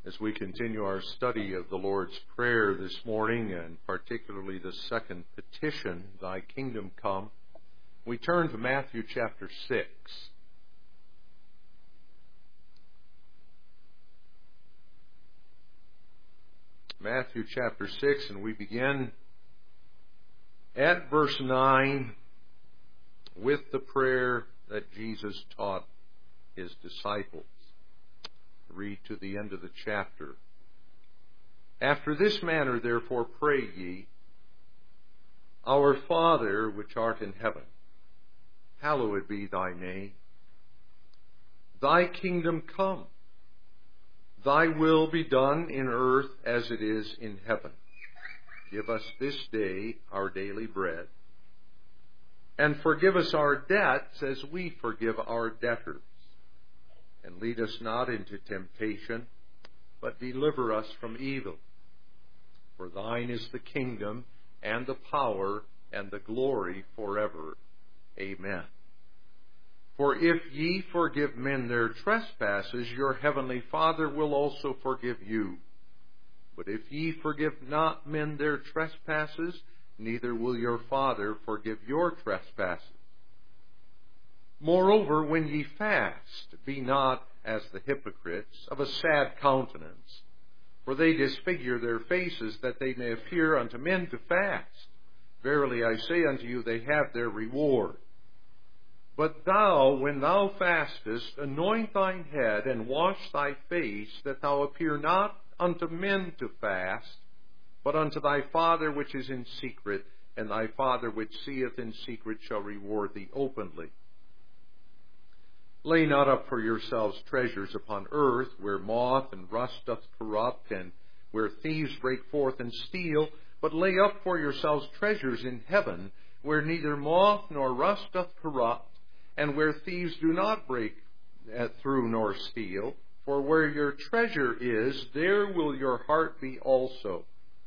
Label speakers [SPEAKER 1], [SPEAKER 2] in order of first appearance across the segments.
[SPEAKER 1] As we continue our study of the Lord's Prayer this morning, and particularly the second petition, Thy Kingdom Come, we turn to Matthew chapter 6. Matthew chapter 6, and we begin at verse 9 with the prayer that Jesus taught His disciples. Read to the end of the chapter. After this manner, therefore, pray ye, Our Father, which art in heaven, hallowed be thy name. Thy kingdom come. Thy will be done in earth as it is in heaven. Give us this day our daily bread. And forgive us our debts as we forgive our debtors. And lead us not into temptation, but deliver us from evil. For thine is the kingdom, and the power, and the glory forever. Amen. For if ye forgive men their trespasses, your heavenly Father will also forgive you. But if ye forgive not men their trespasses, neither will your Father forgive your trespasses. Moreover, when ye fast, be not as the hypocrites, of a sad countenance, for they disfigure their faces, that they may appear unto men to fast. Verily I say unto you, they have their reward. But thou, when thou fastest, anoint thine head, and wash thy face, that thou appear not unto men to fast, but unto thy Father which is in secret, and thy Father which seeth in secret shall reward thee openly. Lay not up for yourselves treasures upon earth, where moth and rust doth corrupt, and where thieves break forth and steal, but lay up for yourselves treasures in heaven, where neither moth nor rust doth corrupt, and where thieves do not break through nor steal. For where your treasure is, there will your heart be also.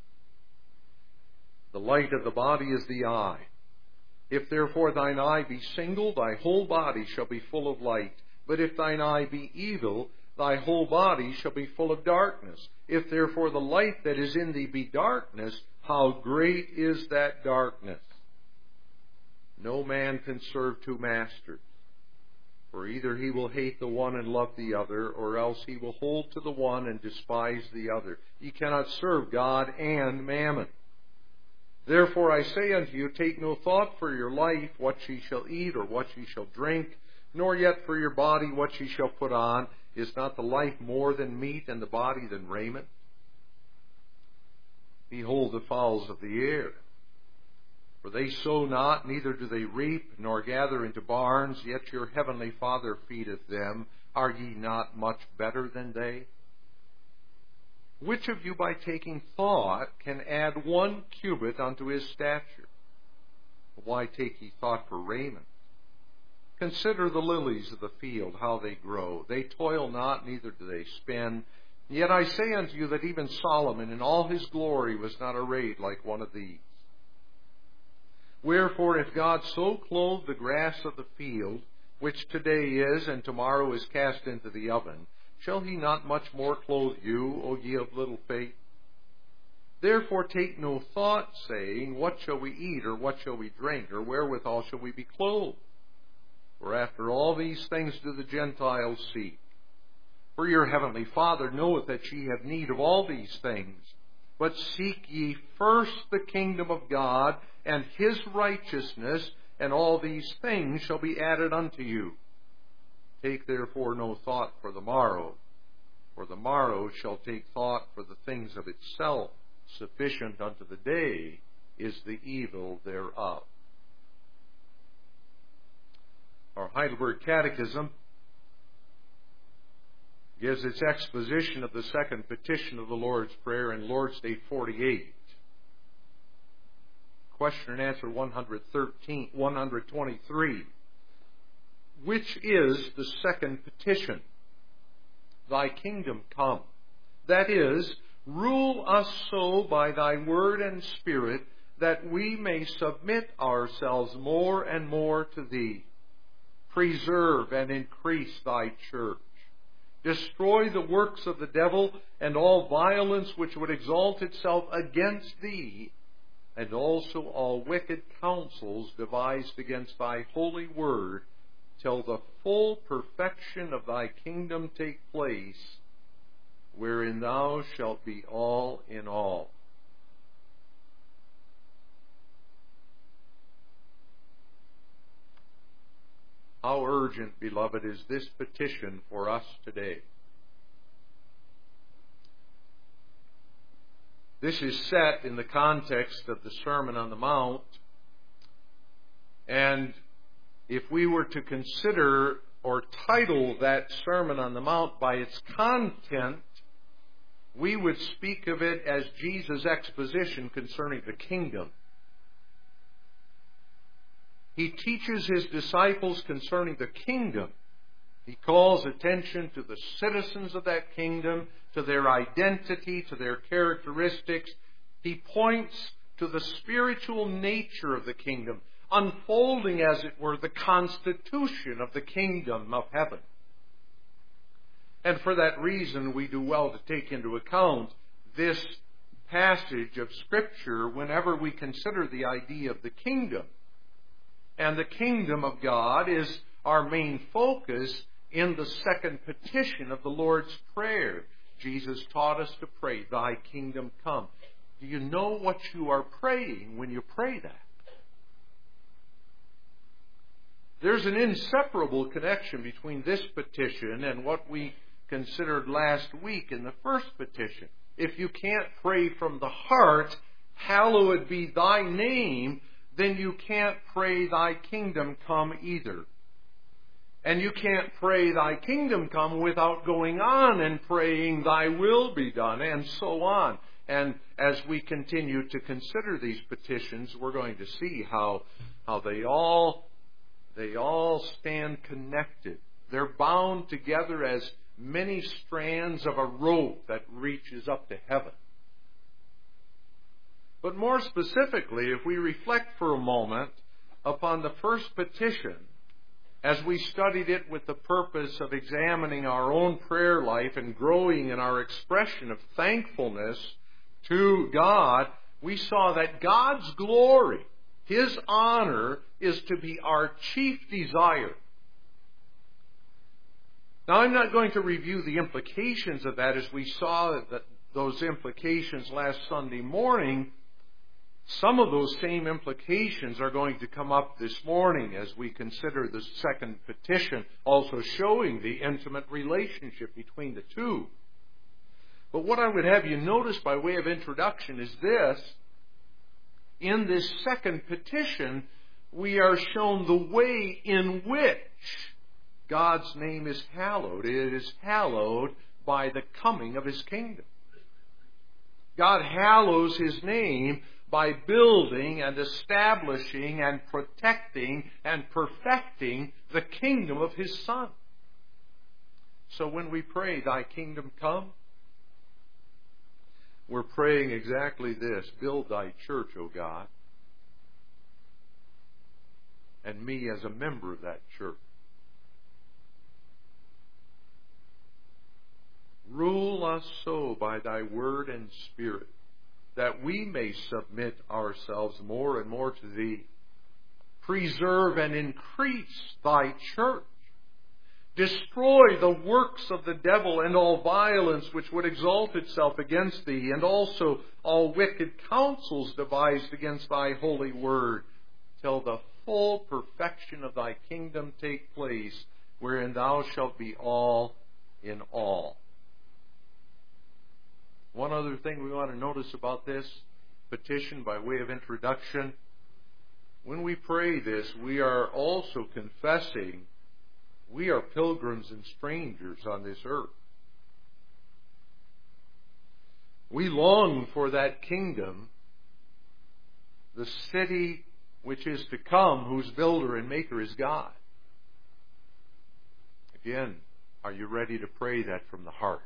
[SPEAKER 1] The light of the body is the eye. If therefore thine eye be single, thy whole body shall be full of light. But if thine eye be evil, thy whole body shall be full of darkness. If therefore the light that is in thee be darkness, how great is that darkness? No man can serve two masters. For either he will hate the one and love the other, or else he will hold to the one and despise the other. Ye cannot serve God and mammon. Therefore I say unto you, take no thought for your life, what ye shall eat or what ye shall drink, nor yet for your body what ye shall put on. Is not the life more than meat, and the body than raiment? Behold the fowls of the air. For they sow not, neither do they reap, nor gather into barns, yet your heavenly Father feedeth them. Are ye not much better than they? Which of you by taking thought can add 1 cubit unto his stature? Why take ye thought for raiment? Consider the lilies of the field, how they grow. They toil not, neither do they spin. Yet I say unto you that even Solomon in all his glory was not arrayed like one of these. Wherefore, if God so clothe the grass of the field, which today is and tomorrow is cast into the oven, shall he not much more clothe you, O ye of little faith? Therefore take no thought, saying, What shall we eat, or what shall we drink, or wherewithal shall we be clothed? For after all these things do the Gentiles seek. For your heavenly Father knoweth that ye have need of all these things. But seek ye first the kingdom of God, and His righteousness, and all these things shall be added unto you. Take therefore no thought for the morrow shall take thought for the things of itself. Sufficient unto the day is the evil thereof. Our Heidelberg Catechism gives its exposition of the second petition of the Lord's Prayer in Lord's Day 48. Question and answer 123. Which is the second petition? Thy kingdom come. That is, rule us so by thy word and spirit that we may submit ourselves more and more to thee. Preserve and increase thy church. Destroy the works of the devil and all violence which would exalt itself against thee, and also all wicked counsels devised against thy holy word, till the full perfection of thy kingdom take place, wherein thou shalt be all in all. How urgent, beloved, is this petition for us today? This is set in the context of the Sermon on the Mount, and if we were to consider or title that Sermon on the Mount by its content, we would speak of it as Jesus' exposition concerning the kingdom. He teaches His disciples concerning the kingdom. He calls attention to the citizens of that kingdom, to their identity, to their characteristics. He points to the spiritual nature of the kingdom, unfolding, as it were, the constitution of the kingdom of heaven. And for that reason, we do well to take into account this passage of Scripture whenever we consider the idea of the kingdom. And the kingdom of God is our main focus in the second petition of the Lord's Prayer. Jesus taught us to pray, Thy kingdom come. Do you know what you are praying when you pray that? There's an inseparable connection between this petition and what we considered last week in the first petition. If you can't pray from the heart, hallowed be thy name, then you can't pray thy kingdom come either. And you can't pray thy kingdom come without going on and praying thy will be done, and so on. And as we continue to consider these petitions, we're going to see how they all stand connected. They're bound together as many strands of a rope that reaches up to heaven. But more specifically, if we reflect for a moment upon the first petition, as we studied it with the purpose of examining our own prayer life and growing in our expression of thankfulness to God, we saw that God's glory, His honor, is to be our chief desire. Now, I'm not going to review the implications of that as we saw those implications last Sunday morning. Some of those same implications are going to come up this morning as we consider the second petition, also showing the intimate relationship between the two. But what I would have you notice by way of introduction is this. In this second petition, we are shown the way in which God's name is hallowed. It is hallowed by the coming of His kingdom. God hallows His name by building and establishing and protecting and perfecting the kingdom of His Son. So when we pray, Thy kingdom come, we're praying exactly this. Build Thy church, O God, and me as a member of that church. Rule us so by Thy word and Spirit, that we may submit ourselves more and more to Thee. Preserve and increase Thy church. Destroy the works of the devil and all violence which would exalt itself against Thee, and also all wicked counsels devised against Thy holy word, till the full perfection of Thy kingdom take place, wherein Thou shalt be all in all. One other thing we want to notice about this petition by way of introduction. When we pray this, we are also confessing we are pilgrims and strangers on this earth. We long for that kingdom, the city which is to come, whose builder and maker is God. Again, are you ready to pray that from the heart?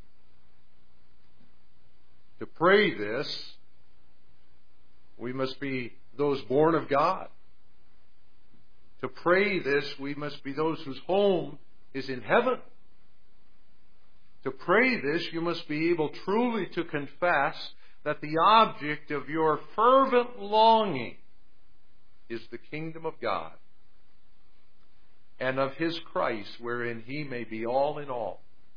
[SPEAKER 1] To pray this, we must be those born of God. To pray this, we must be those whose home is in heaven. To pray this, you must be able truly to confess that the object of your fervent longing is the kingdom of God and of His Christ, wherein He may be all in all.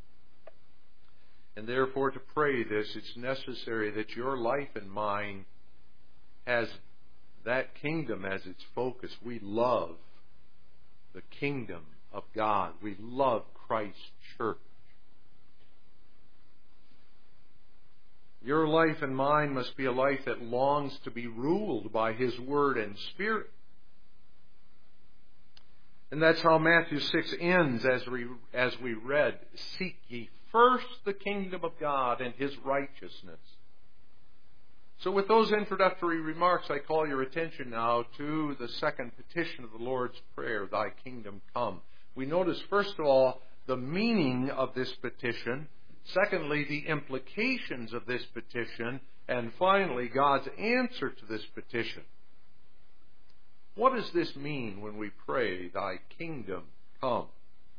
[SPEAKER 1] And therefore, to pray this, it's necessary that your life and mine has that kingdom as its focus. We love the kingdom of God. We love Christ's church. Your life and mine must be a life that longs to be ruled by His Word and Spirit. And that's how Matthew 6 ends as we read, "Seek ye first the kingdom of God and His righteousness." So with those introductory remarks, I call your attention now to the second petition of the Lord's Prayer, "Thy kingdom come." We notice, first of all, the meaning of this petition. Secondly, the implications of this petition. And finally, God's answer to this petition. What does this mean when we pray, "Thy kingdom come"?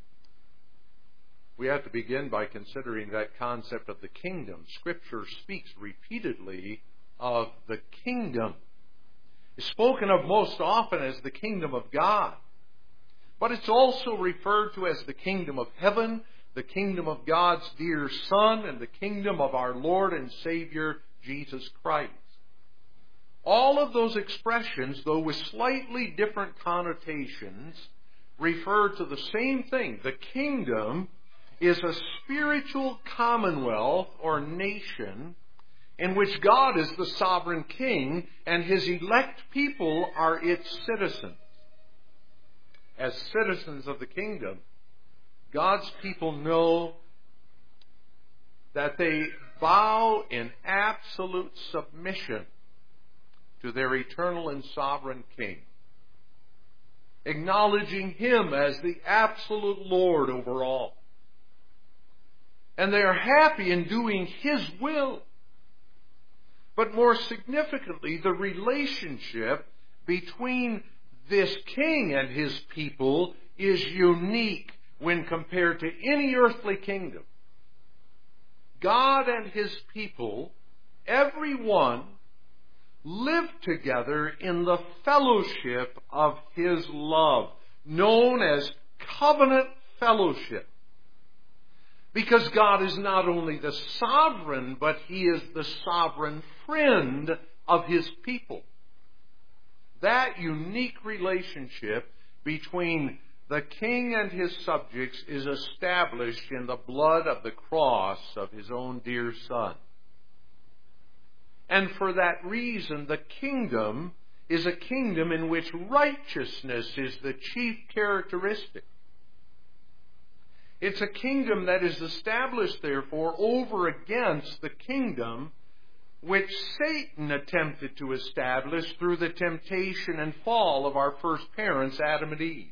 [SPEAKER 1] We have to begin by considering that concept of the kingdom. Scripture speaks repeatedly of the kingdom. It's spoken of most often as the kingdom of God. But it's also referred to as the kingdom of heaven, the kingdom of God's dear Son, and the kingdom of our Lord and Savior, Jesus Christ. All of those expressions, though with slightly different connotations, refer to the same thing. The kingdom is a spiritual commonwealth or nation in which God is the sovereign king and His elect people are its citizens. As citizens of the kingdom, God's people know that they bow in absolute submission to their eternal and sovereign King, acknowledging Him as the absolute Lord over all. And they are happy in doing His will. But more significantly, the relationship between this King and His people is unique when compared to any earthly kingdom. God and His people, every one, live together in the fellowship of His love, known as covenant fellowship. Because God is not only the sovereign, but He is the sovereign friend of His people. That unique relationship between the King and His subjects is established in the blood of the cross of His own dear Son. And for that reason, the kingdom is a kingdom in which righteousness is the chief characteristic. It's a kingdom that is established, therefore, over against the kingdom which Satan attempted to establish through the temptation and fall of our first parents, Adam and Eve.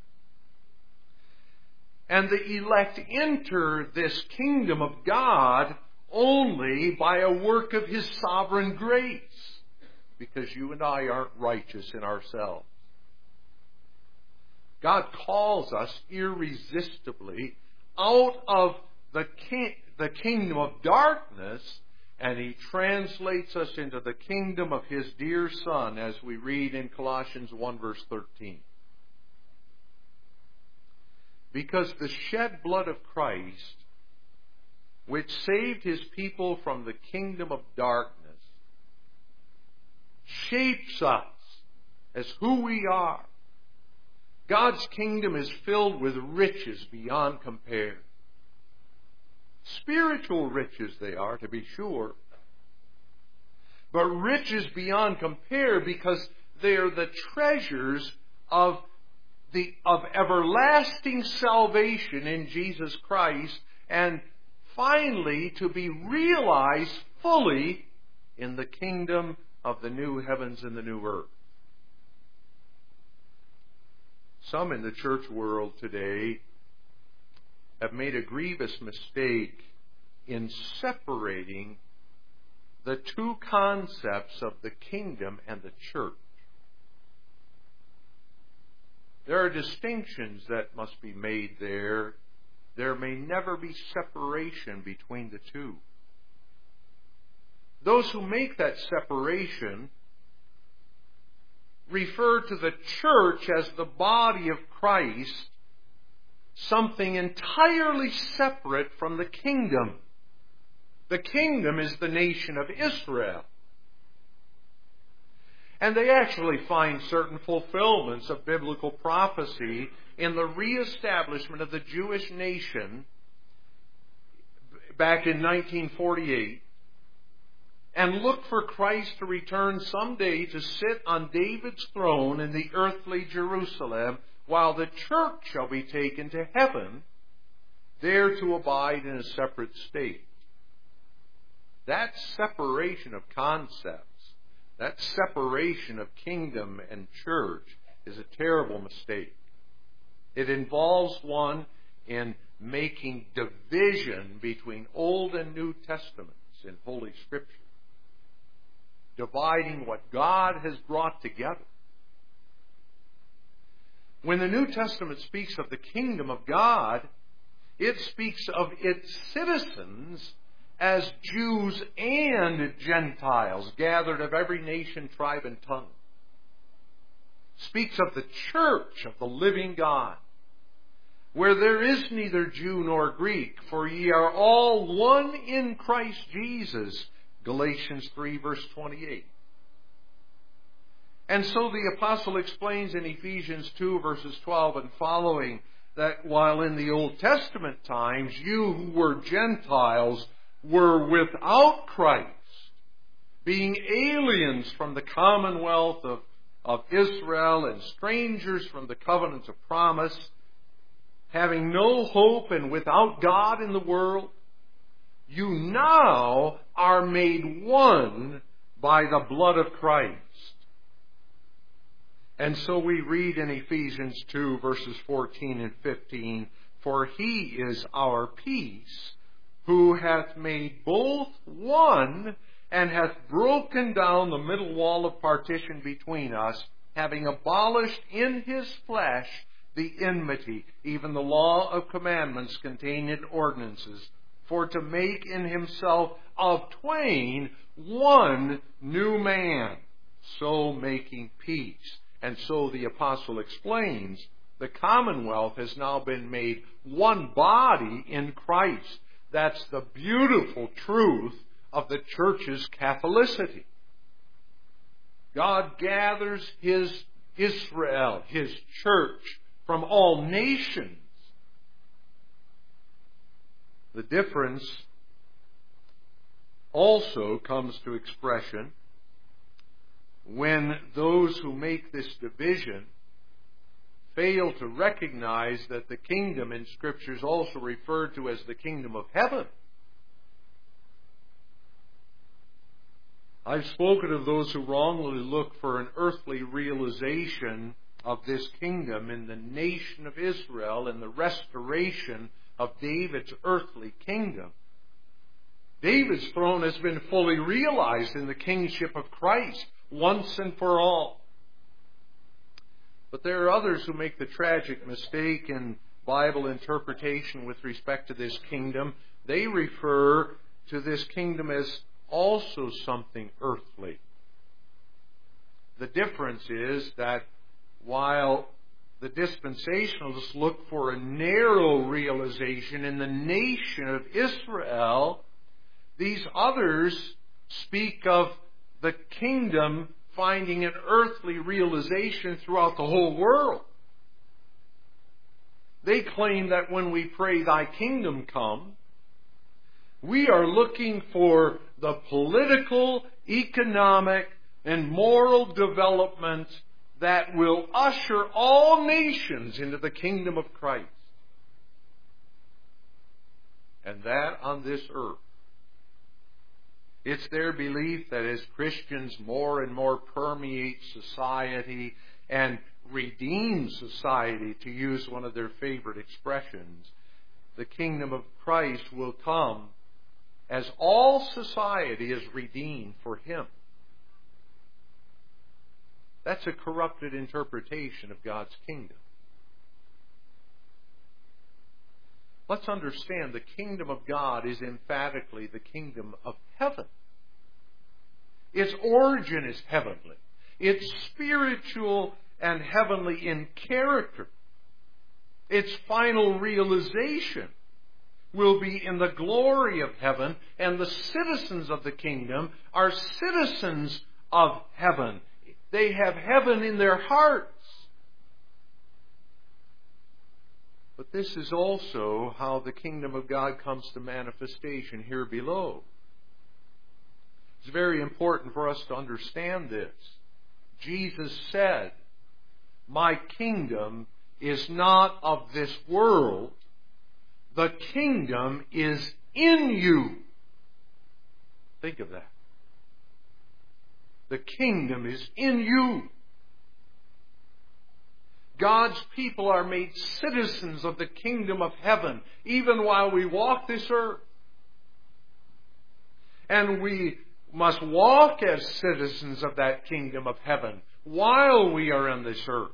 [SPEAKER 1] And the elect enter this kingdom of God only by a work of His sovereign grace, because you and I aren't righteous in ourselves. God calls us irresistibly out of the kingdom of darkness, and He translates us into the kingdom of His dear Son, as we read in Colossians 1 verse 13. Because the shed blood of Christ, which saved His people from the kingdom of darkness, shapes us as who we are. God's kingdom is filled with riches beyond compare. Spiritual riches they are, to be sure, but riches beyond compare because they are the treasures of everlasting salvation in Jesus Christ, and finally to be realized fully in the kingdom of the new heavens and the new earth. Some in the church world today have made a grievous mistake in separating the two concepts of the kingdom and the church. There are distinctions that must be made there there may never be separation between the two. Those who make that separation refer to the church as the body of Christ, something entirely separate from the kingdom. The kingdom is the nation of Israel. And they actually find certain fulfillments of biblical prophecy in the reestablishment of the Jewish nation back in 1948, and look for Christ to return someday to sit on David's throne in the earthly Jerusalem, while the church shall be taken to heaven, there to abide in a separate state. That separation of concepts, that separation of kingdom and church, is a terrible mistake. It involves one in making division between Old and New Testaments in Holy Scripture, dividing what God has brought together. When the New Testament speaks of the kingdom of God, it speaks of its citizens as Jews and Gentiles, gathered of every nation, tribe, and tongue. Speaks of the church of the living God, where there is neither Jew nor Greek, for ye are all one in Christ Jesus. Galatians 3 verse 28. And so the apostle explains in Ephesians 2 verses 12 and following that while in the Old Testament times you who were Gentiles were without Christ, being aliens from the commonwealth of Israel and strangers from the covenants of promise, having no hope and without God in the world, you now are made one by the blood of Christ. And so we read in Ephesians 2 verses 14 and 15, for He is our peace, who hath made both one, and hath broken down the middle wall of partition between us, having abolished in His flesh the enmity, even the law of commandments contained in ordinances, for to make in Himself of twain one new man, so making peace. And so the apostle explains, the commonwealth has now been made one body in Christ. That's the beautiful truth of the church's Catholicity. God gathers His Israel, His church, from all nations. The difference also comes to expression when those who make this division fail to recognize that the kingdom in Scripture is also referred to as the kingdom of heaven. I've spoken of those who wrongly look for an earthly realization of this kingdom in the nation of Israel and the restoration of David's earthly kingdom. David's throne has been fully realized in the kingship of Christ once and for all. But there are others who make the tragic mistake in Bible interpretation with respect to this kingdom. They refer to this kingdom as also something earthly. The difference is that while the dispensationalists look for a narrow realization in the nation of Israel, these others speak of the kingdom finding an earthly realization throughout the whole world. They claim that when we pray, Thy kingdom come, we are looking for the political, economic, and moral development that will usher all nations into the kingdom of Christ. And that on this earth. It's their belief that as Christians more and more permeate society and redeem society, to use one of their favorite expressions, the kingdom of Christ will come as all society is redeemed for Him. That's a corrupted interpretation of God's kingdom. Let's understand the kingdom of God is emphatically the kingdom of heaven. Its origin is heavenly. It's spiritual and heavenly in character. Its final realization will be in the glory of heaven, and the citizens of the kingdom are citizens of heaven. They have heaven in their hearts. But this is also how the kingdom of God comes to manifestation here below. It's very important for us to understand this. Jesus said, "My kingdom is not of this world. The kingdom is in you." Think of that. The kingdom is in you. God's people are made citizens of the kingdom of heaven, even while we walk this earth. And we must walk as citizens of that kingdom of heaven while we are on this earth.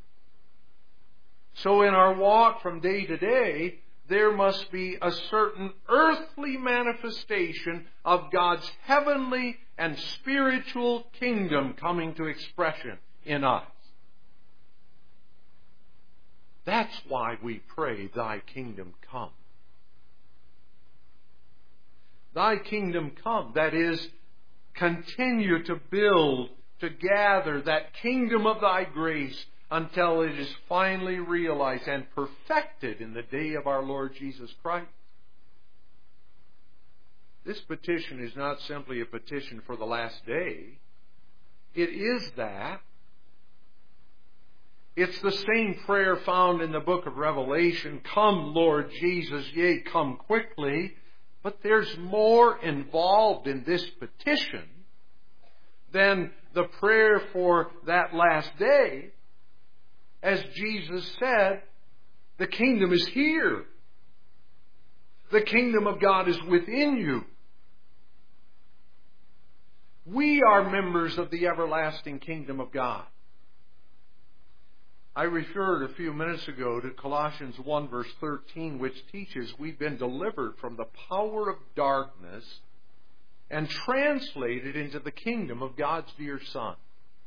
[SPEAKER 1] So in our walk from day to day, there must be a certain earthly manifestation of God's heavenly and spiritual kingdom coming to expression in us. That's why we pray, "Thy kingdom come." Thy kingdom come, that is, continue to build, to gather that kingdom of Thy grace until it is finally realized and perfected in the day of our Lord Jesus Christ. This petition is not simply a petition for the last day. It is that. It's the same prayer found in the book of Revelation, "Come, Lord Jesus, yea, come quickly." But there's more involved in this petition than the prayer for that last day. As Jesus said, the kingdom is here. The kingdom of God is within you. We are members of the everlasting kingdom of God. I referred a few minutes ago to Colossians 1 verse 13, which teaches we've been delivered from the power of darkness and translated into the kingdom of God's dear Son.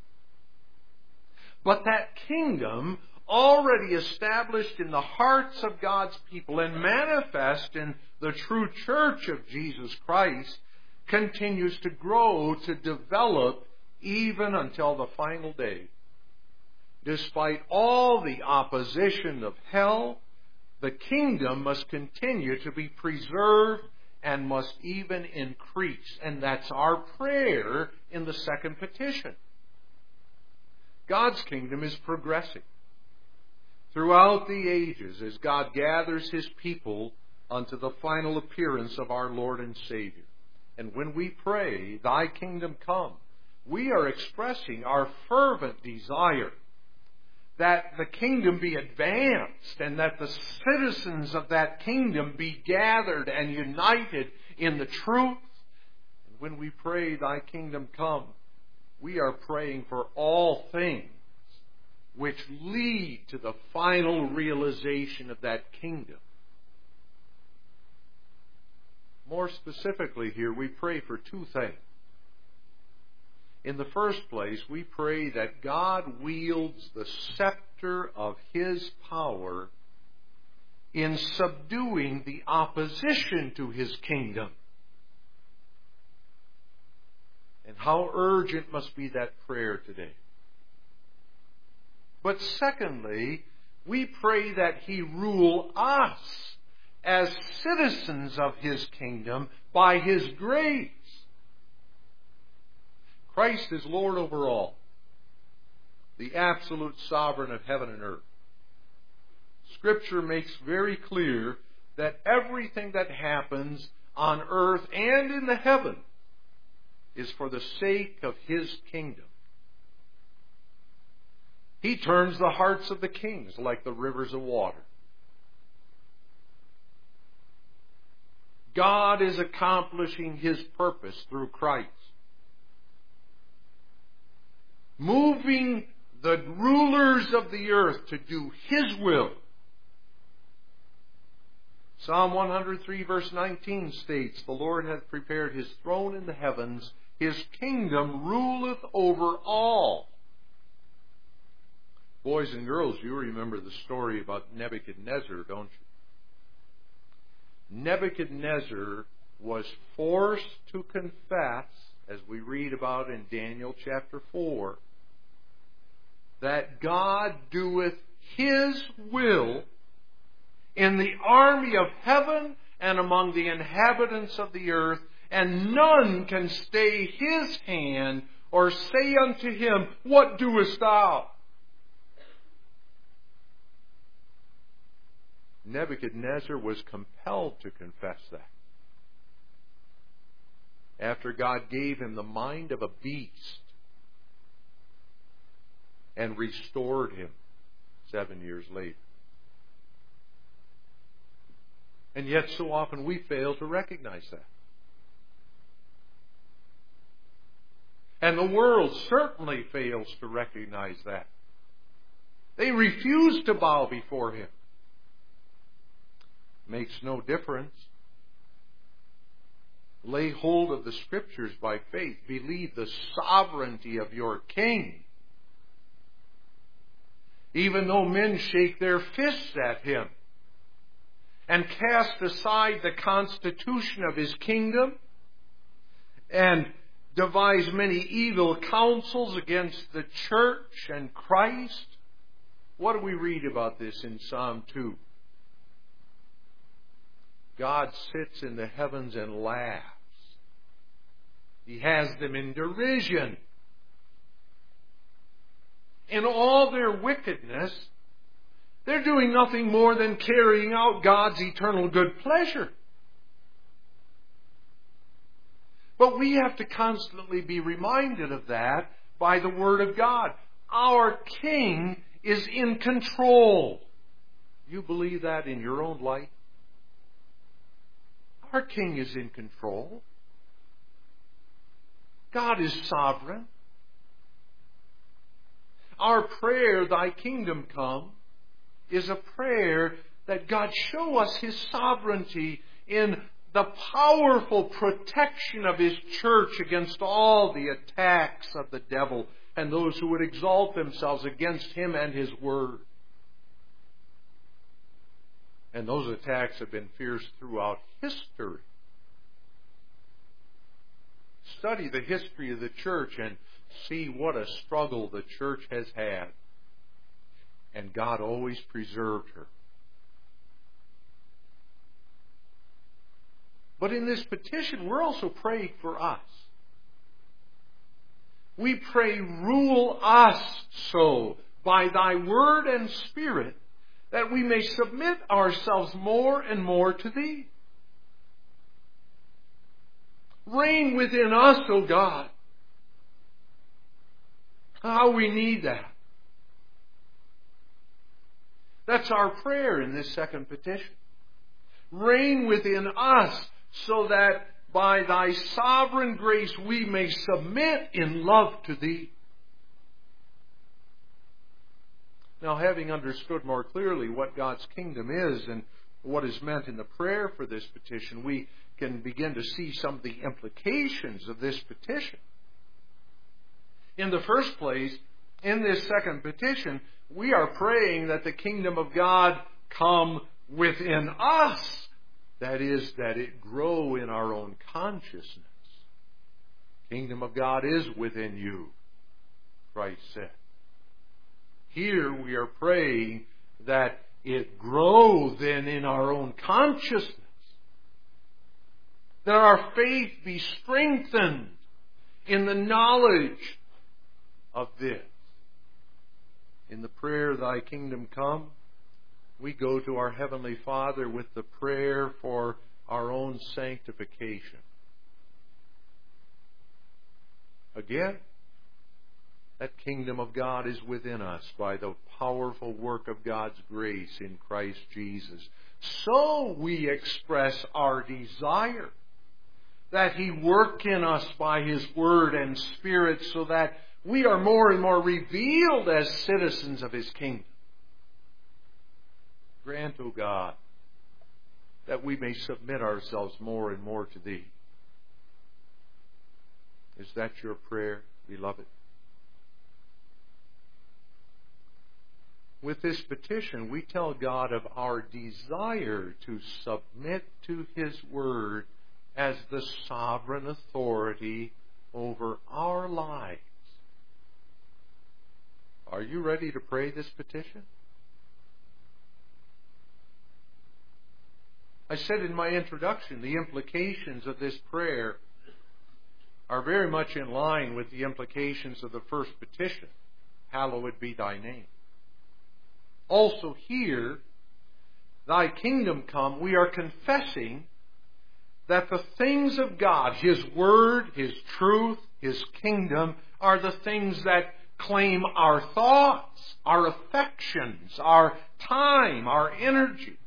[SPEAKER 1] But that kingdom, already established in the hearts of God's people and manifest in the true church of Jesus Christ, continues to grow, to develop, even until the final day. Despite all the opposition of hell, the kingdom must continue to be preserved and must even increase. And that's our prayer in the second petition. God's kingdom is progressing throughout the ages as God gathers His people unto the final appearance of our Lord and Savior. And when we pray, "Thy kingdom come," we are expressing our fervent desire that the kingdom be advanced and that the citizens of that kingdom be gathered and united in the truth. And when we pray, "Thy kingdom come," we are praying for all things which lead to the final realization of that kingdom. More specifically here, we pray for two things. In the first place, we pray that God wields the scepter of His power in subduing the opposition to His kingdom. And how urgent must be that prayer today. But secondly, we pray that He rule us as citizens of His kingdom by His grace. Christ is Lord over all, the absolute sovereign of heaven and earth. Scripture makes very clear that everything that happens on earth and in the heaven is for the sake of His kingdom. He turns the hearts of the kings like the rivers of water. God is accomplishing His purpose through Christ, moving the rulers of the earth to do His will. Psalm 103 verse 19 states, "The Lord hath prepared His throne in the heavens, His kingdom ruleth over all." Boys and girls, you remember the story about Nebuchadnezzar, don't you? Nebuchadnezzar was forced to confess, as we read about in Daniel chapter 4, that God doeth His will in the army of heaven and among the inhabitants of the earth, and none can stay His hand or say unto Him, "What doest thou?" Nebuchadnezzar was compelled to confess that, after God gave him the mind of a beast and restored him 7 years later. And yet so often we fail to recognize that. And the world certainly fails to recognize that. They refuse to bow before Him. Makes no difference. Lay hold of the Scriptures by faith. Believe the sovereignty of your King. Even though men shake their fists at Him and cast aside the constitution of His kingdom and devise many evil counsels against the church and Christ. What do we read about this in Psalm 2? God sits in the heavens and laughs. He has them in derision. In all their wickedness, they're doing nothing more than carrying out God's eternal good pleasure. But we have to constantly be reminded of that by the Word of God. Our King is in control. You believe that in your own life? Our King is in control. God is sovereign. Our prayer, "Thy kingdom come," is a prayer that God show us His sovereignty in the powerful protection of His church against all the attacks of the devil and those who would exalt themselves against Him and His Word. And those attacks have been fierce throughout history. Study the history of the church and see what a struggle the church has had. And God always preserved her. But in this petition, we're also praying for us. We pray, "Rule us so by Thy word and Spirit, that we may submit ourselves more and more to Thee. Reign within us, O God." How we need that. That's our prayer in this second petition. Reign within us so that by Thy sovereign grace we may submit in love to Thee. Now, having understood more clearly what God's kingdom is and what is meant in the prayer for this petition, we can begin to see some of the implications of this petition. In the first place, in this second petition, we are praying that the kingdom of God come within us. That is, that it grow in our own consciousness. Kingdom of God is within you, Christ said. Here we are praying that it grow then in our own consciousness. That our faith be strengthened in the knowledge of this. In the prayer, "Thy kingdom come," we go to our Heavenly Father with the prayer for our own sanctification. Again, that kingdom of God is within us by the powerful work of God's grace in Christ Jesus. So we express our desire that He work in us by His Word and Spirit so that we are more and more revealed as citizens of His kingdom. Grant, O God, that we may submit ourselves more and more to Thee. Is that your prayer, beloved? With this petition, we tell God of our desire to submit to His Word as the sovereign authority over our lives. Are you ready to pray this petition? I said in my introduction, the implications of this prayer are very much in line with the implications of the first petition, hallowed be Thy name. Also here, Thy kingdom come, we are confessing that the things of God, His Word, His truth, His kingdom, are the things that claim our thoughts, our affections, our time, our energy.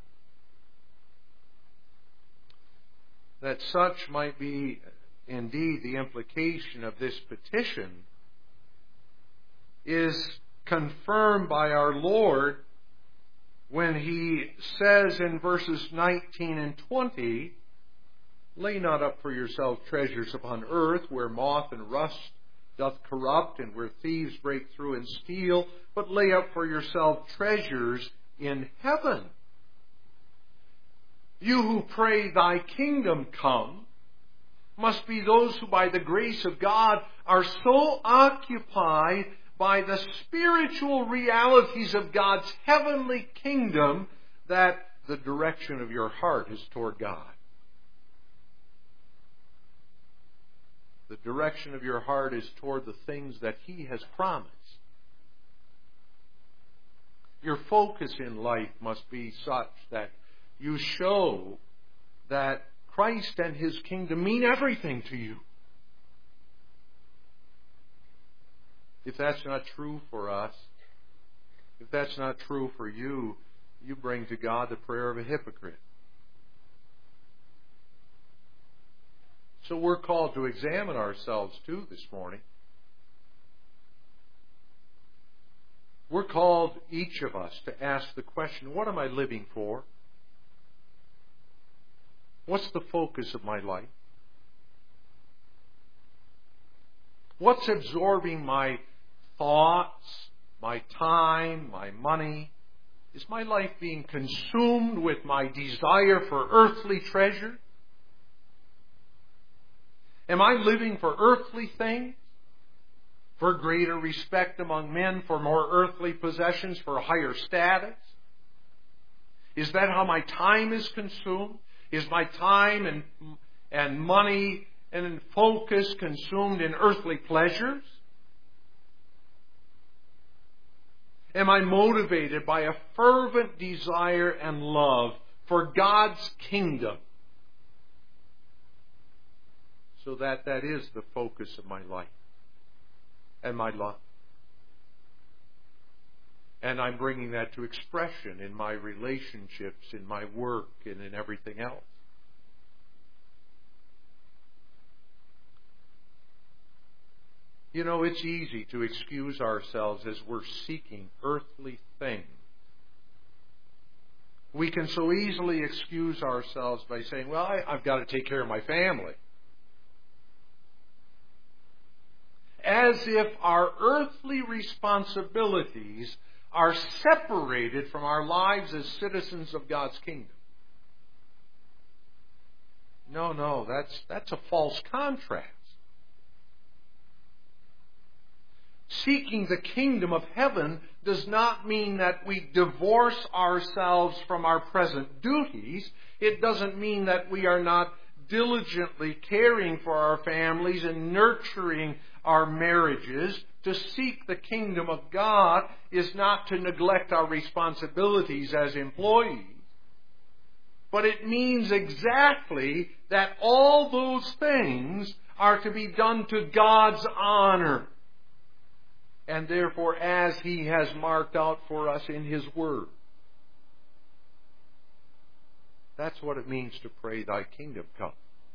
[SPEAKER 1] That such might be indeed the implication of this petition is confirmed by our Lord when He says in verses 19 and 20, "Lay not up for yourselves treasures upon earth, where moth and rust doth corrupt, and where thieves break through and steal, but lay up for yourselves treasures in heaven." You who pray, "Thy kingdom come," must be those who by the grace of God are so occupied by the spiritual realities of God's heavenly kingdom that the direction of your heart is toward God. The direction of your heart is toward the things that He has promised. Your focus in life must be such that you show that Christ and His kingdom mean everything to you. If that's not true for us, if that's not true for you, you bring to God the prayer of a hypocrite. So we're called to examine ourselves too this morning. We're called, each of us, to ask the question, what am I living for? What's the focus of my life? What's absorbing my thoughts, my time, my money? Is my life being consumed with my desire for earthly treasure? Am I living for earthly things? For greater respect among men, for more earthly possessions, for a higher status? Is that how my time is consumed? Is my time and money and focus consumed in earthly pleasures? Am I motivated by a fervent desire and love for God's kingdom, so that is the focus of my life and my love? And I'm bringing that to expression in my relationships, in my work, and in everything else. You know, it's easy to excuse ourselves as we're seeking earthly things. We can so easily excuse ourselves by saying, well, I've got to take care of my family. As if our earthly responsibilities are separated from our lives as citizens of God's kingdom. No, that's a false contrast. Seeking the kingdom of heaven does not mean that we divorce ourselves from our present duties. It doesn't mean that we are not diligently caring for our families and nurturing our marriages. To seek the kingdom of God is not to neglect our responsibilities as employees. But it means exactly that all those things are to be done to God's honor, and therefore as He has marked out for us in His Word. That's what it means to pray, "Thy kingdom come."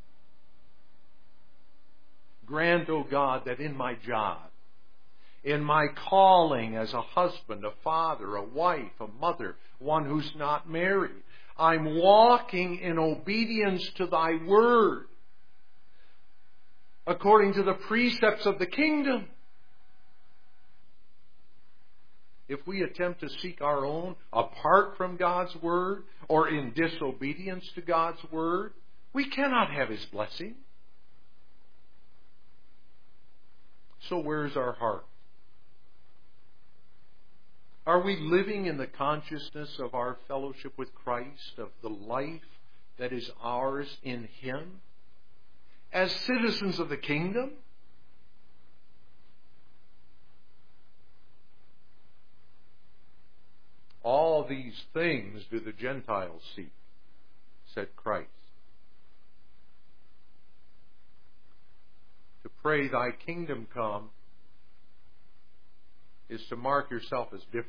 [SPEAKER 1] Grant, O God, that in my job, in my calling as a husband, a father, a wife, a mother, one who's not married, I'm walking in obedience to Thy Word, according to the precepts of the kingdom. If we attempt to seek our own apart from God's Word or in disobedience to God's Word, we cannot have His blessing. So where's our heart? Are we living in the consciousness of our fellowship with Christ, of the life that is ours in Him, as citizens of the kingdom? All these things do the Gentiles seek, said Christ. To pray, Thy kingdom come, is to mark yourself as different.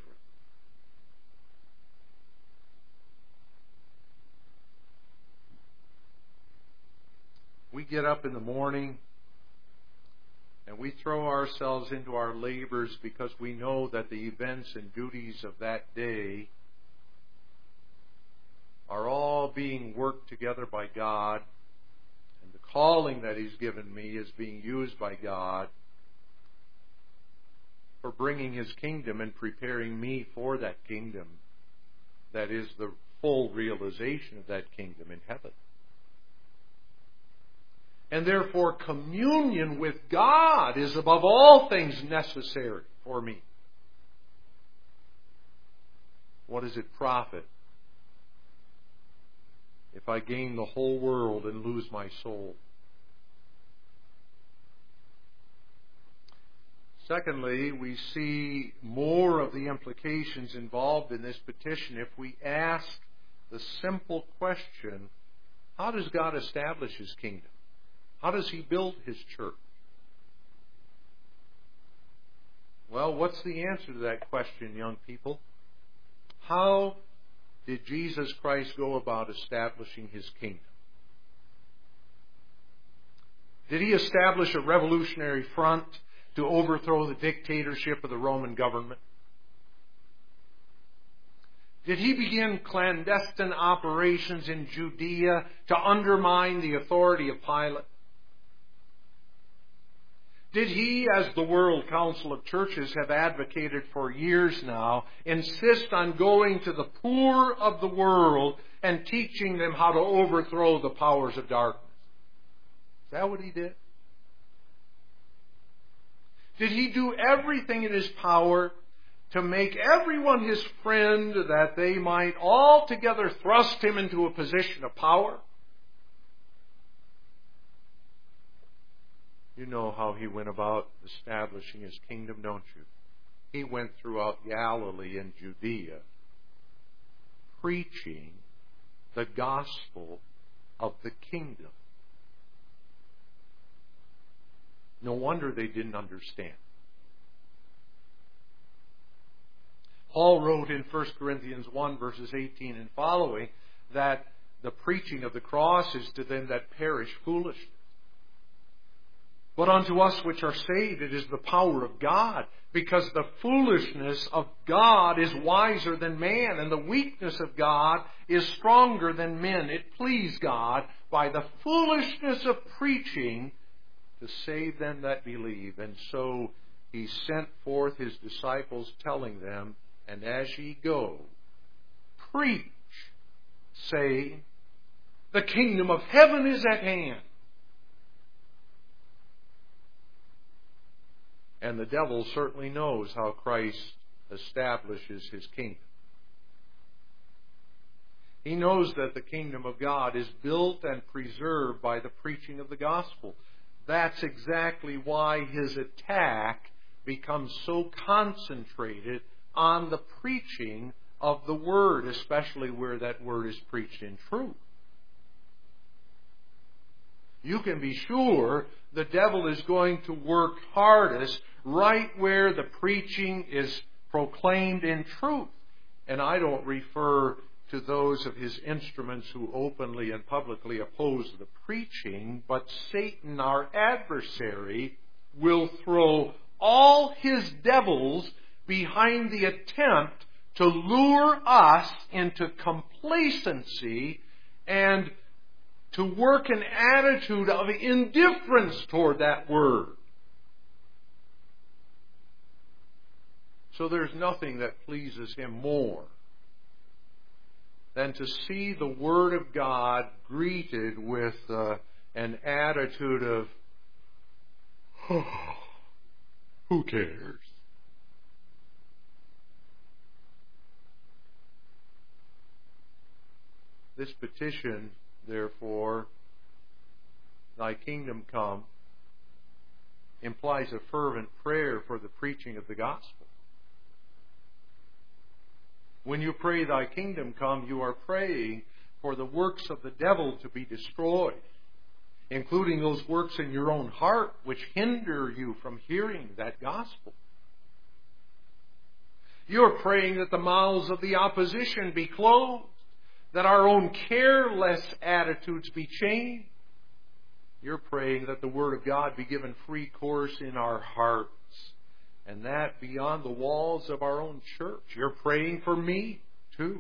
[SPEAKER 1] We get up in the morning and we throw ourselves into our labors because we know that the events and duties of that day are all being worked together by God, and the calling that He's given me is being used by God for bringing His kingdom and preparing me for that kingdom that is the full realization of that kingdom in heaven. And therefore, communion with God is above all things necessary for me. What does it profit if I gain the whole world and lose my soul? Secondly, we see more of the implications involved in this petition if we ask the simple question, how does God establish His kingdom? How does He build His church? Well, what's the answer to that question, young people? How did Jesus Christ go about establishing His kingdom? Did He establish a revolutionary front to overthrow the dictatorship of the Roman government? Did He begin clandestine operations in Judea to undermine the authority of Pilate? Did He, as the World Council of Churches have advocated for years now, insist on going to the poor of the world and teaching them how to overthrow the powers of darkness? Is that what He did? Did He do everything in His power to make everyone His friend that they might altogether thrust Him into a position of power? You know how He went about establishing His kingdom, don't you? He went throughout Galilee and Judea preaching the gospel of the kingdom. No wonder they didn't understand. Paul wrote in 1 Corinthians 1 verses 18 and following that the preaching of the cross is to them that perish foolishness. But unto us which are saved it is the power of God, because the foolishness of God is wiser than man, and the weakness of God is stronger than men. It pleased God by the foolishness of preaching to save them that believe. And so He sent forth His disciples, telling them, and as ye go, preach, saying, the kingdom of heaven is at hand. And the devil certainly knows how Christ establishes His kingdom. He knows that the kingdom of God is built and preserved by the preaching of the gospel. That's exactly why his attack becomes so concentrated on the preaching of the Word, especially where that Word is preached in truth. You can be sure the devil is going to work hardest right where the preaching is proclaimed in truth. And I don't refer to those of his instruments who openly and publicly oppose the preaching, but Satan, our adversary, will throw all his devils behind the attempt to lure us into complacency and to work an attitude of indifference toward that Word. So there's nothing that pleases Him more than to see the Word of God greeted with an attitude of, oh, who cares? This petition, therefore, Thy kingdom come, implies a fervent prayer for the preaching of the gospel. When you pray, Thy kingdom come, you are praying for the works of the devil to be destroyed, including those works in your own heart which hinder you from hearing that gospel. You're praying that the mouths of the opposition be closed, that our own careless attitudes be changed. You're praying that the Word of God be given free course in our hearts, and that beyond the walls of our own church. You're praying for me, too.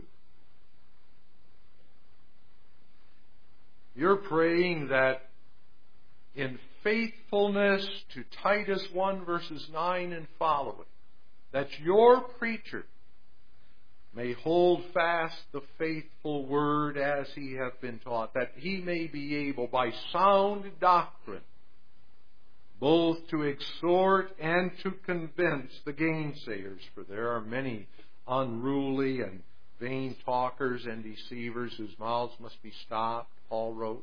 [SPEAKER 1] You're praying that in faithfulness to Titus 1 verses 9 and following, that your preacher may hold fast the faithful word as he hath been taught, that he may be able by sound doctrine both to exhort and to convince the gainsayers. For there are many unruly and vain talkers and deceivers whose mouths must be stopped, Paul wrote.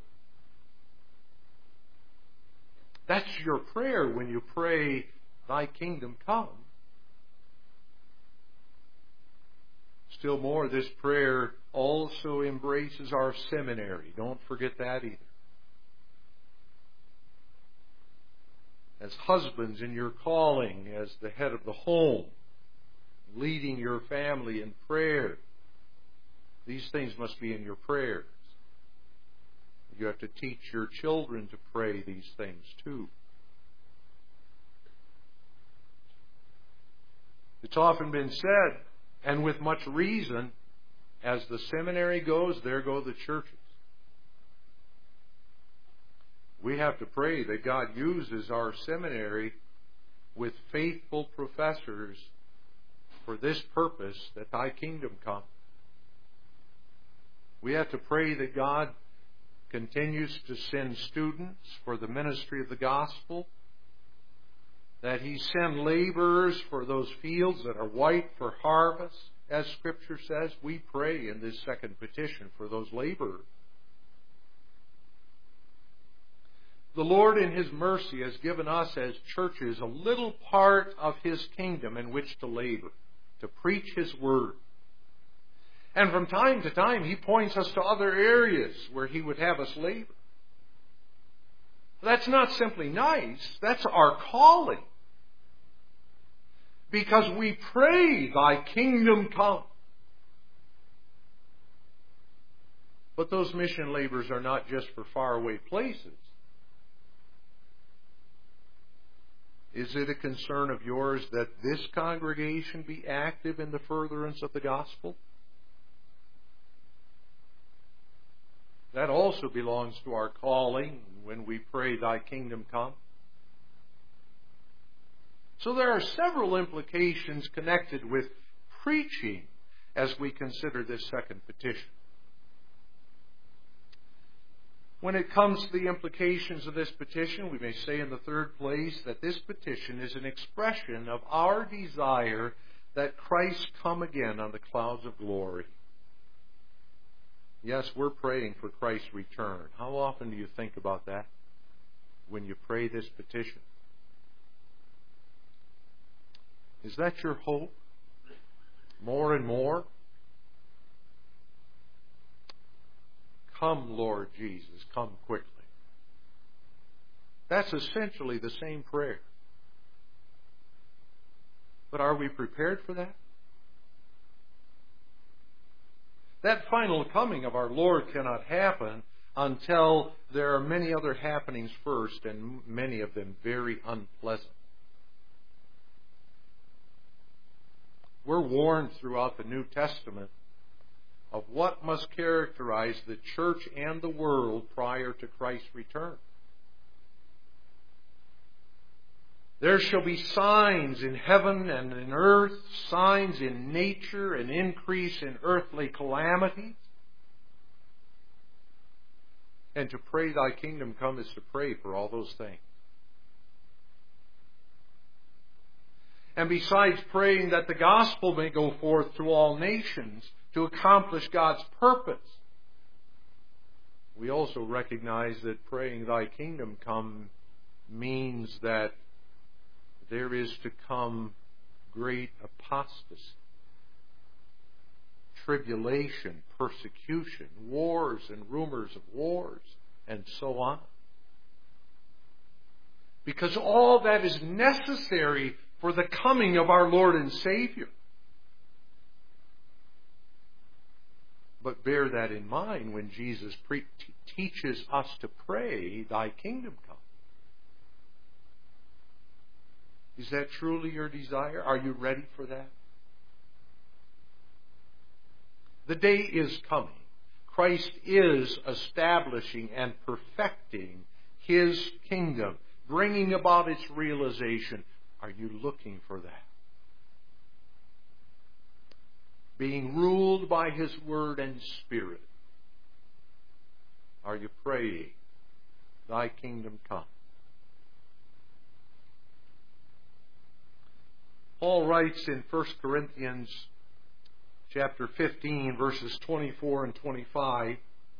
[SPEAKER 1] That's your prayer when you pray, Thy kingdom come. Still more, this prayer also embraces our seminary. Don't forget that either. As husbands in your calling as the head of the home, leading your family in prayer, these things must be in your prayers. You have to teach your children to pray these things too. It's often been said, and with much reason, as the seminary goes, there go the churches. We have to pray that God uses our seminary with faithful professors for this purpose, that Thy kingdom come. We have to pray that God continues to send students for the ministry of the gospel, that He send laborers for those fields that are white for harvest. As Scripture says, we pray in this second petition for those laborers. The Lord in His mercy has given us as churches a little part of His kingdom in which to labor, to preach His Word. And from time to time, He points us to other areas where He would have us labor. That's not simply nice, that's our calling. Because we pray, Thy kingdom come. But those mission labors are not just for faraway places. Is it a concern of yours that this congregation be active in the furtherance of the gospel? That also belongs to our calling when we pray, Thy kingdom come. So there are several implications connected with preaching as we consider this second petition. When it comes to the implications of this petition, we may say in the third place that this petition is an expression of our desire that Christ come again on the clouds of glory. Yes, we're praying for Christ's return. How often do you think about that when you pray this petition? Is that your hope? More and more? Come, Lord Jesus, come quickly. That's essentially the same prayer. But are we prepared for that? That final coming of our Lord cannot happen until there are many other happenings first, and many of them very unpleasant. We're warned throughout the New Testament of what must characterize the church and the world prior to Christ's return. There shall be signs in heaven and in earth, signs in nature, an increase in earthly calamities. And to pray thy kingdom come is to pray for all those things. And besides praying that the gospel may go forth to all nations to accomplish God's purpose, we also recognize that praying thy kingdom come means that there is to come great apostasy, tribulation, persecution, wars and rumors of wars, and so on. Because all that is necessary for the coming of our Lord and Savior. But bear that in mind when Jesus teaches us to pray, thy kingdom come. Is that truly your desire? Are you ready for that? The day is coming. Christ is establishing and perfecting His kingdom, bringing about its realization. Are you looking for that? Being ruled by His Word and Spirit. Are you praying, thy kingdom come? Paul writes in 1 Corinthians chapter 15, verses 24 and 25,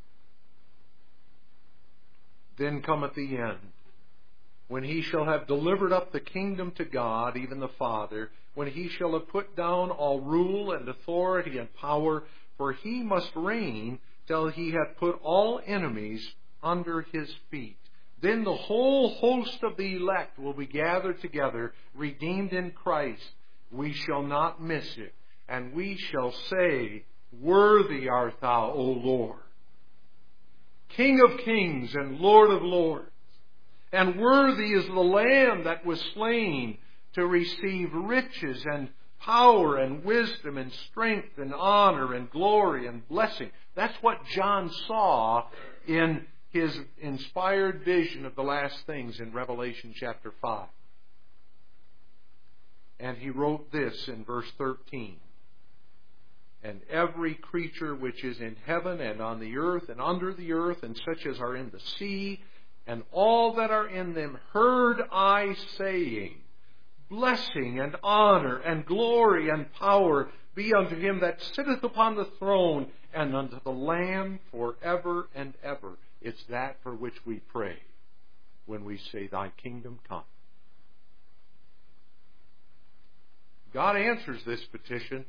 [SPEAKER 1] then cometh the end, when he shall have delivered up the kingdom to God, even the Father, when he shall have put down all rule and authority and power, for he must reign till he hath put all enemies under his feet. Then the whole host of the elect will be gathered together, redeemed in Christ. We shall not miss it. And we shall say, worthy art thou, O Lord, King of kings and Lord of lords. And worthy is the Lamb that was slain to receive riches and power and wisdom and strength and honor and glory and blessing. That's what John saw in his inspired vision of the last things in Revelation chapter 5. And he wrote this in verse 13. And every creature which is in heaven and on the earth and under the earth and such as are in the sea and all that are in them heard I saying, blessing and honor and glory and power be unto him that sitteth upon the throne and unto the Lamb forever and ever. It's that for which we pray when we say, thy kingdom come. God answers this petition.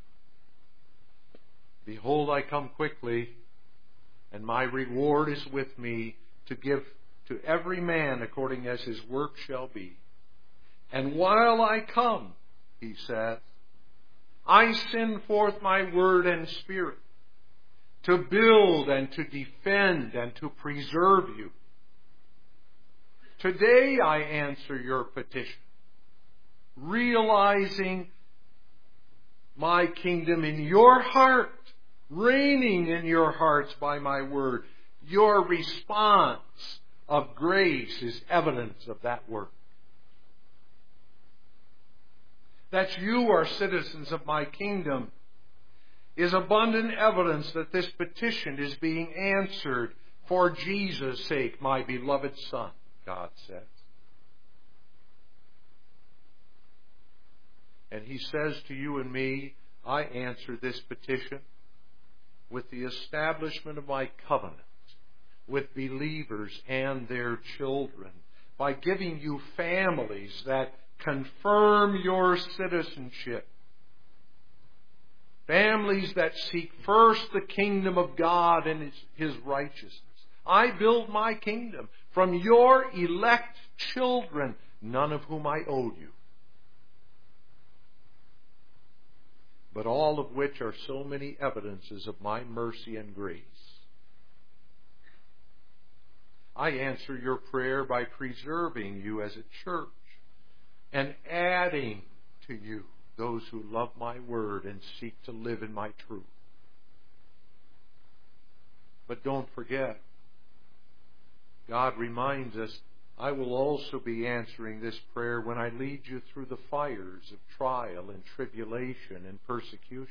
[SPEAKER 1] Behold, I come quickly, and my reward is with me to give to every man according as his work shall be. And while I come, he says, I send forth my word and spirit to build and to defend and to preserve you. Today I answer your petition, realizing my kingdom in your heart, reigning in your hearts by my word. Your response of grace is evidence of that work. That you are citizens of my kingdom is abundant evidence that this petition is being answered for Jesus' sake, my beloved Son, God says. And He says to you and me, I answer this petition with the establishment of my covenant with believers and their children, by giving you families that confirm your citizenship. Families that seek first the kingdom of God and His righteousness. I build my kingdom from your elect children, none of whom I owe you, but all of which are so many evidences of my mercy and grace. I answer your prayer by preserving you as a church and adding to you those who love my word and seek to live in my truth. But don't forget, God reminds us, I will also be answering this prayer when I lead you through the fires of trial and tribulation and persecution.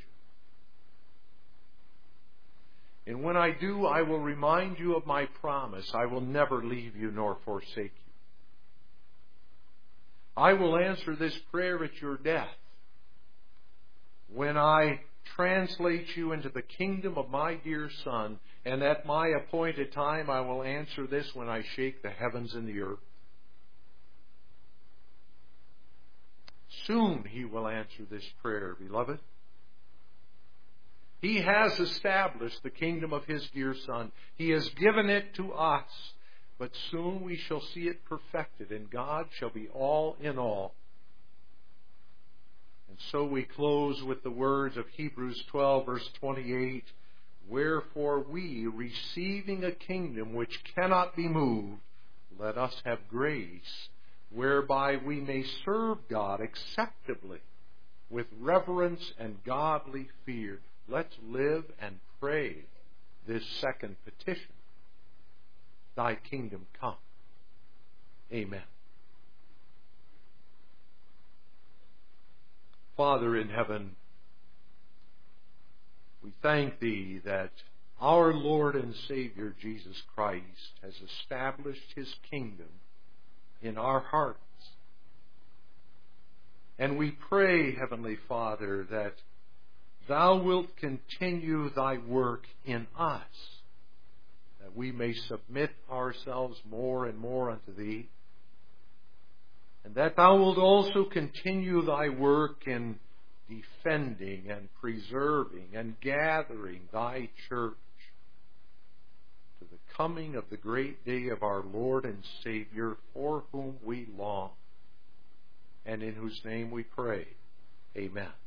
[SPEAKER 1] And when I do, I will remind you of my promise. I will never leave you nor forsake you. I will answer this prayer at your death, when I translate you into the kingdom of my dear Son, and at my appointed time I will answer this when I shake the heavens and the earth. Soon He will answer this prayer, beloved. He has established the kingdom of His dear Son. He has given it to us, but soon we shall see it perfected, and God shall be all in all. And so we close with the words of Hebrews 12, verse 28, Wherefore we, receiving a kingdom which cannot be moved, let us have grace, whereby we may serve God acceptably, with reverence and godly fear. Let's live and pray this second petition. Thy kingdom come. Amen. Father in heaven, we thank Thee that our Lord and Savior Jesus Christ has established His kingdom in our hearts. And we pray, Heavenly Father, that Thou wilt continue Thy work in us, that we may submit ourselves more and more unto Thee, and that Thou wilt also continue Thy work in defending and preserving and gathering Thy church to the coming of the great day of our Lord and Savior, for whom we long, and in whose name we pray. Amen.